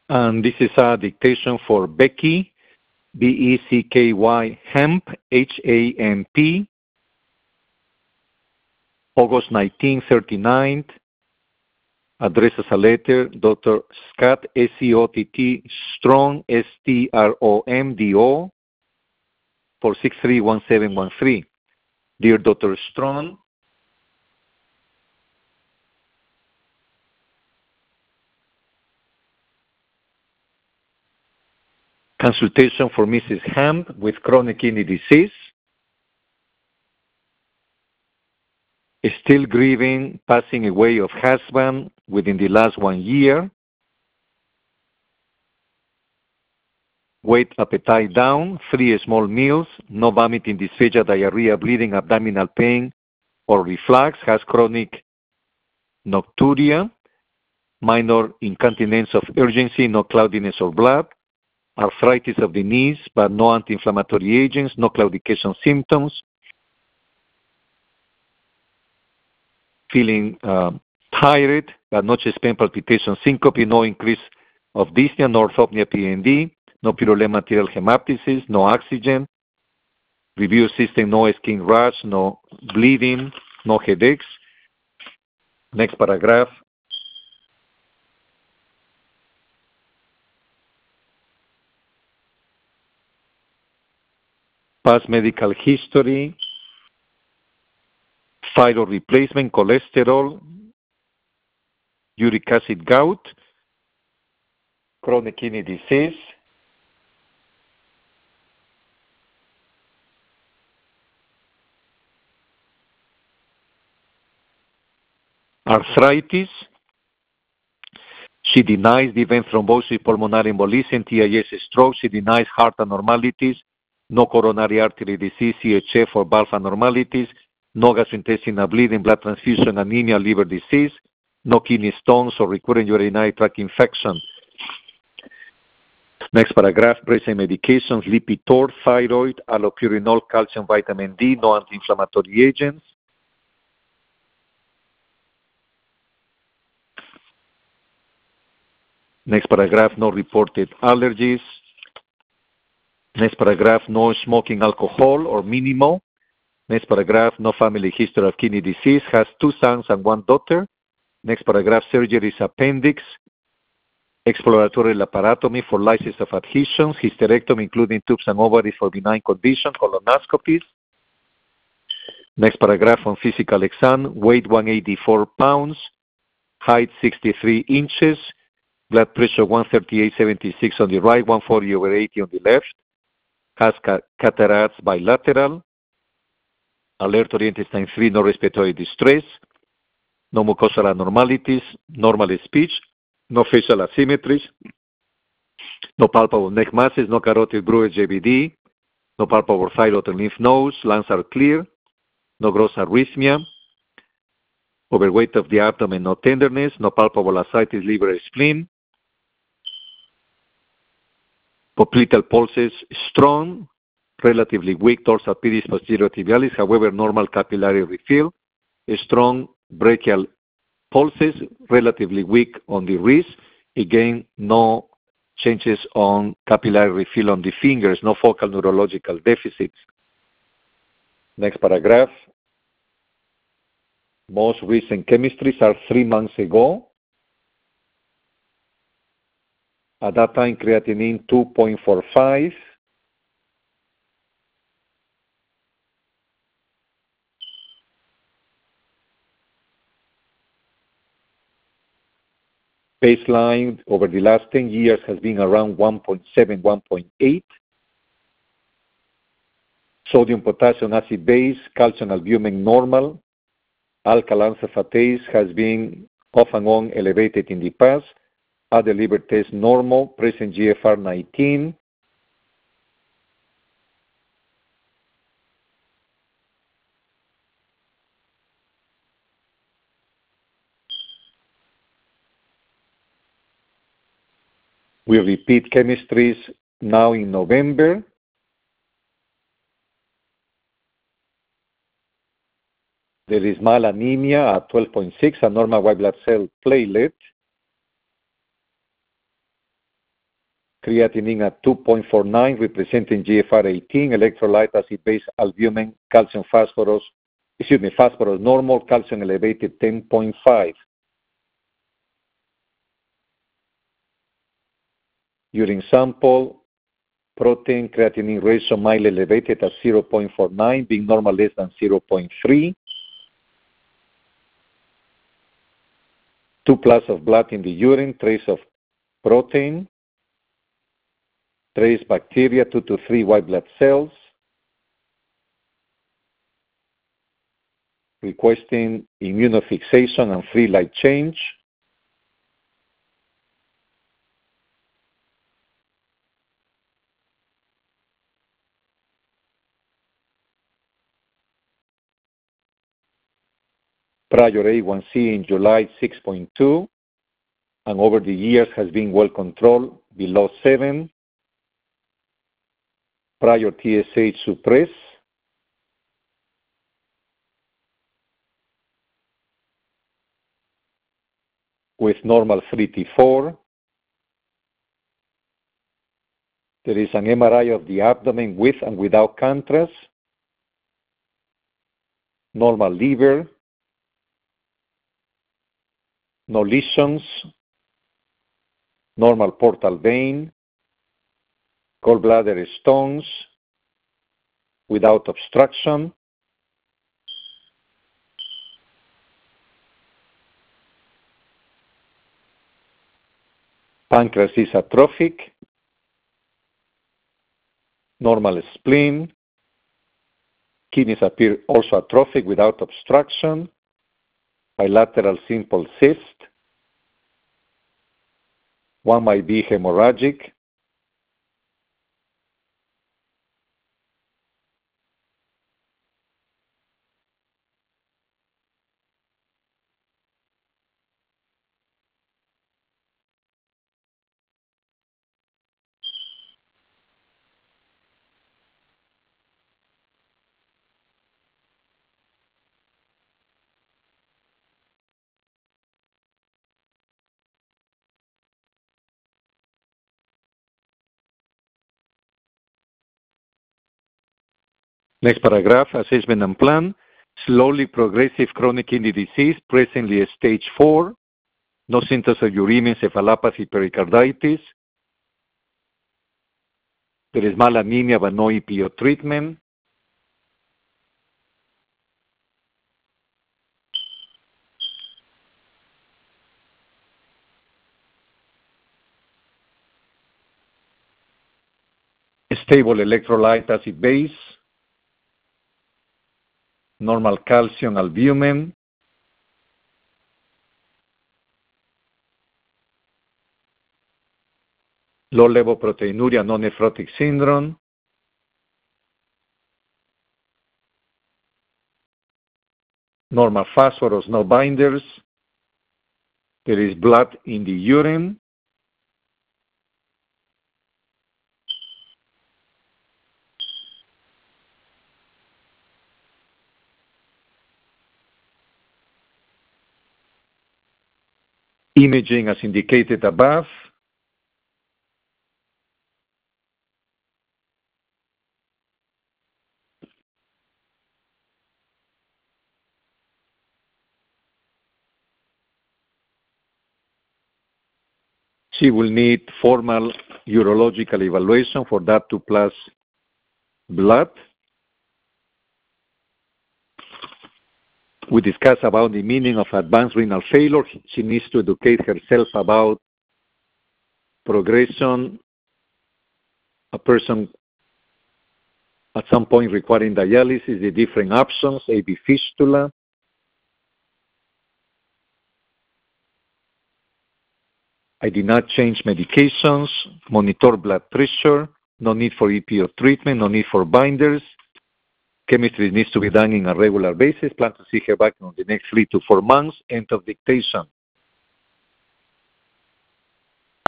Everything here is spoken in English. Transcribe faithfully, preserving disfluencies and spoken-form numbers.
And this is a dictation for Becky, B E C K Y, Hemp, H A M P, August nineteen thirty-nine, addresses a letter, Doctor Scott, S C O T T, Strong, S T R O M D O, four six three one seven one three. Dear Doctor Strong, consultation for Missus Hemp with chronic kidney disease. Still grieving passing away of husband within the last one year. Weight, appetite down, three small meals, no vomiting, dysphagia, diarrhea, bleeding, abdominal pain, or reflux, has chronic nocturia, minor incontinence of urgency, no cloudiness or blood, arthritis of the knees, but no anti-inflammatory agents, no claudication symptoms, feeling uh, tired, but no chest pain, palpitation, syncope, no increase of dyspnea, no orthopnea, P N D, no pyrrole material hemoptysis, no oxygen, review system, no skin rash, no bleeding, no headaches. Next paragraph. Past medical history, thyroid replacement, cholesterol, uric acid, gout, chronic kidney disease, arthritis. She denies the event thrombosis, pulmonary embolism, T I S, stroke. She denies heart abnormalities, no coronary artery disease, C H F or valve abnormalities, no gastrointestinal bleeding, blood transfusion, anemia, liver disease, no kidney stones or recurrent urinary tract infection. Next paragraph, present medications, Lipitor, thyroid, allopurinol, calcium, vitamin D, no anti-inflammatory agents. Next paragraph, no reported allergies. Next paragraph, no smoking alcohol or minimal. Next paragraph, no family history of kidney disease, has two sons and one daughter. Next paragraph, surgery is appendix, exploratory laparotomy for lysis of adhesions, hysterectomy including tubes and ovaries for benign condition, colonoscopies. Next paragraph on physical exam, weight one hundred eighty-four pounds, height sixty-three inches, blood pressure one thirty-eight seventy-six on the right, one forty over eighty on the left, has ca- cataracts bilateral, alert oriented time three, no respiratory distress, no mucosal abnormalities, normal speech, no facial asymmetries, no palpable neck masses, no carotid bruit J B D, no palpable thyroid and lymph nodes, lungs are clear, no gross arrhythmia, overweight of the abdomen, no tenderness, no palpable ascites, liver, or spleen, popliteal pulses strong, relatively weak dorsal pedis posterior tibialis, however normal capillary refill, strong brachial pulses, relatively weak on the wrist, again no changes on capillary refill on the fingers, no focal neurological deficits. Next paragraph. Most recent chemistries are three months ago. At that time, creatinine two point four five. Baseline over the last ten years has been around one point seven, one point eight. Sodium, potassium, acid base, calcium, albumin normal. Alkaline sulfatase has been off and on elevated in the past. Other liver test normal, present G F R nineteen. We repeat chemistries now in November. There is mild anemia at twelve point six, a normal white blood cell platelet. creatinine at two point four nine, representing G F R eighteen, electrolyte acid-base albumin, calcium phosphorus, excuse me, phosphorus normal, calcium elevated ten point five. Urine sample, protein creatinine ratio mildly elevated at zero point four nine, being normal less than zero point three. Two plus of blood in the urine, trace of protein, trace bacteria, two to three white blood cells, requesting immunofixation and free light change. Prior A one C in July six point two, and over the years has been well controlled, below seven. Prior T S H suppressed. With normal three T four. There is an M R I of the abdomen with and without contrast. Normal liver. No lesions. Normal portal vein. Gallbladder stones without obstruction. Pancreas is atrophic. Normal spleen. Kidneys appear also atrophic without obstruction. Bilateral simple cyst. One might be hemorrhagic. Next paragraph, assessment and plan. Slowly progressive chronic kidney disease, presently stage four. No symptoms of uremia, encephalopathy, pericarditis. There is mild anemia but no E P O treatment. Stable electrolyte acid base. Normal calcium albumin. Low level proteinuria, non-nephrotic syndrome. Normal phosphorus, no binders. There is blood in the urine. Imaging as indicated above. She will need formal urological evaluation for that two plus blood. We discussed about the meaning of advanced renal failure. She needs to educate herself about progression, a person at some point requiring dialysis, the different options, A V fistula. I did not change medications, monitor blood pressure, no need for E P O treatment, no need for binders. Chemistry needs to be done on a regular basis. Plan to see her back on the next three to four months. End of dictation.